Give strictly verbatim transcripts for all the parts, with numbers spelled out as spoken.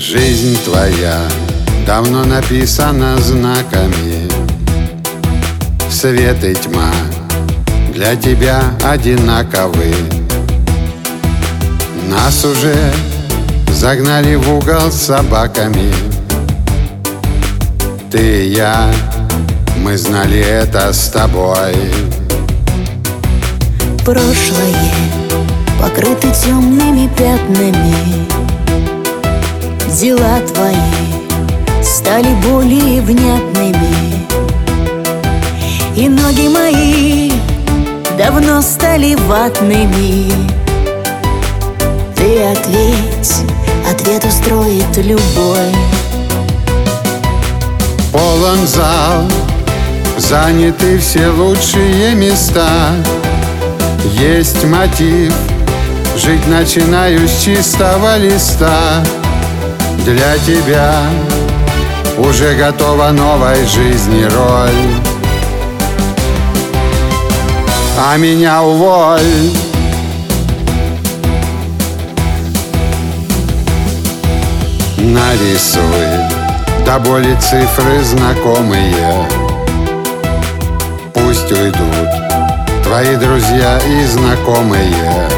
Жизнь твоя давно написана знаками. Свет и тьма для тебя одинаковы. Нас уже загнали в угол с собаками. Ты и я, мы знали это с тобой. Прошлое покрыто темными пятнами. Дела твои стали более внятными. И ноги мои давно стали ватными. Ты ответь, ответ устроит любой. Полон зал, заняты все лучшие места. Есть мотив, жить начинаю с чистого листа. Для тебя уже готова новой жизни роль. А меня уволь. Нарисуй до боли цифры знакомые. Пусть уйдут твои друзья и знакомые.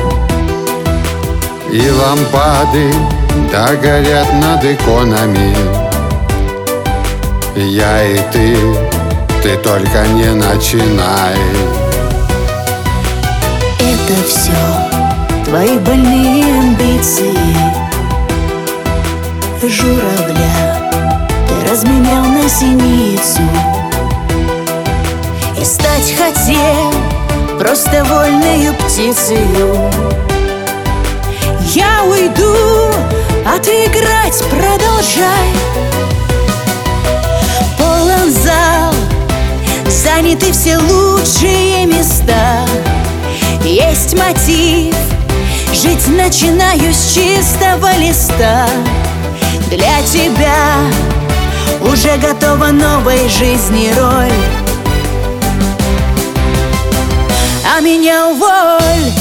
И лампады догорят над иконами. Я и ты, ты только не начинай. Это все твои больные амбиции. Журавля ты разменял на синицу. И стать хотел просто вольною птицею. Я уйду, а ты играть продолжай. Полон зал, заняты все лучшие места. Есть мотив, жить начинаю с чистого листа. Для тебя уже готова новой жизни роль. А меня уволь.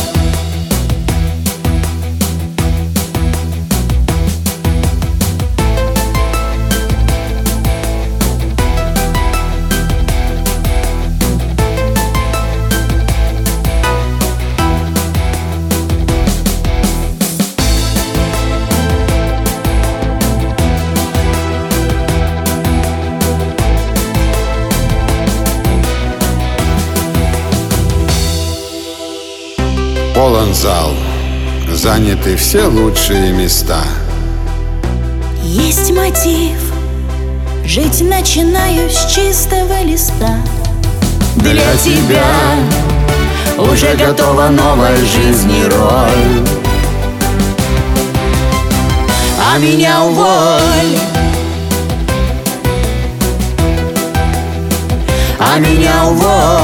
Полон зал, заняты все лучшие места. Есть мотив, жить начинаю с чистого листа. Для, Для тебя уже готова новой жизни роль. А меня уволь. А меня уволь.